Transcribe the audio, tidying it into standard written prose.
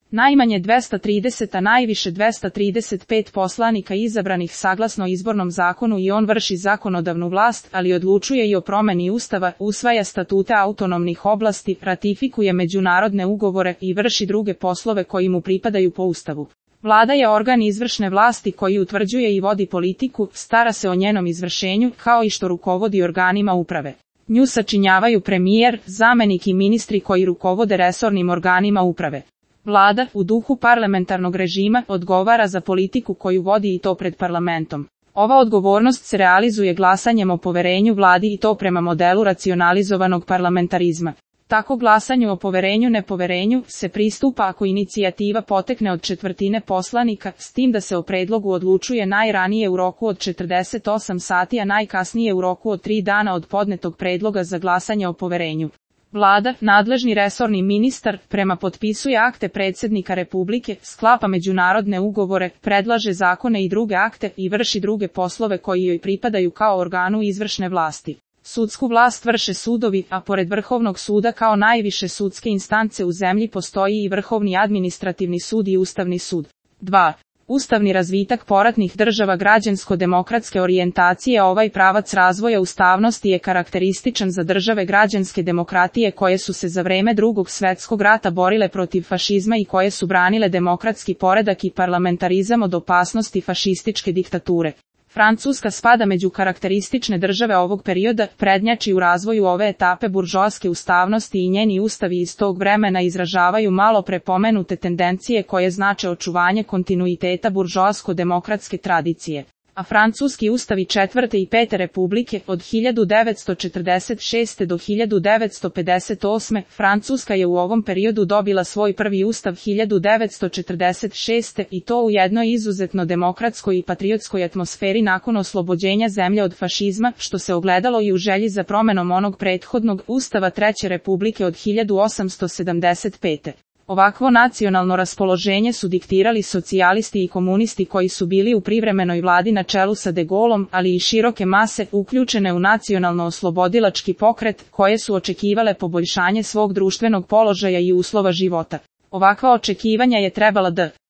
Najmanje 230, a najviše 235 poslanika izabranih saglasno izbornom zakonu i on vrši zakonodavnu vlast, ali odlučuje i o promeni Ustava, usvaja statute autonomnih oblasti, ratifikuje međunarodne ugovore i vrši druge poslove koji mu pripadaju po Ustavu. Vlada je organ izvršne vlasti koji utvrđuje i vodi politiku, stara se o njenom izvršenju, kao i što rukovodi organima uprave. Nju sačinjavaju premijer, zamenik i ministri koji rukovode resornim organima uprave. Vlada, u duhu parlamentarnog režima, odgovara za politiku koju vodi i to pred parlamentom. Ova odgovornost se realizuje glasanjem o poverenju vladi i to prema modelu racionalizovanog parlamentarizma. Tako glasanju o poverenju-nepoverenju se pristupa ako inicijativa potekne od 1/4 poslanika, s tim da se o predlogu odlučuje najranije u roku od 48 sati, a najkasnije u roku od 3 dana od podnetog predloga za glasanje o poverenju. Vlada, nadležni resorni ministar, potpisuje akte predsjednika Republike, sklapa međunarodne ugovore, predlaže zakone i druge akte i vrši druge poslove koji joj pripadaju kao organu izvršne vlasti. Sudsku vlast vrše sudovi, a pored Vrhovnog suda kao najviše sudske instance u zemlji postoji i Vrhovni administrativni sud i Ustavni sud. 2. Ustavni razvitak poratnih država građansko-demokratske orijentacije. Ovaj pravac razvoja ustavnosti je karakterističan za države građanske demokratije koje su se za vreme Drugog svjetskog rata borile protiv fašizma i koje su branile demokratski poredak i parlamentarizam od opasnosti fašističke diktature. Francuska spada među karakteristične države ovog perioda, prednjači u razvoju ove etape buržoaske ustavnosti i njeni ustavi iz tog vremena izražavaju malo prepomenute tendencije koje znače očuvanje kontinuiteta buržoasko-demokratske tradicije. A francuski ustavi 4. i 5. republike od 1946. do 1958. Francuska je u ovom periodu dobila svoj prvi ustav 1946. i to u jednoj izuzetno demokratskoj i patriotskoj atmosferi nakon oslobođenja zemlje od fašizma, što se ogledalo i u želji za promenom onog prethodnog ustava 3. republike od 1875. Ovakvo nacionalno raspoloženje su diktirali socijalisti i komunisti koji su bili u privremenoj vladi na čelu sa De Gaulom, ali i široke mase uključene u nacionalno-oslobodilački pokret, koje su očekivale poboljšanje svog društvenog položaja i uslova života. Ovakva očekivanja je trebala da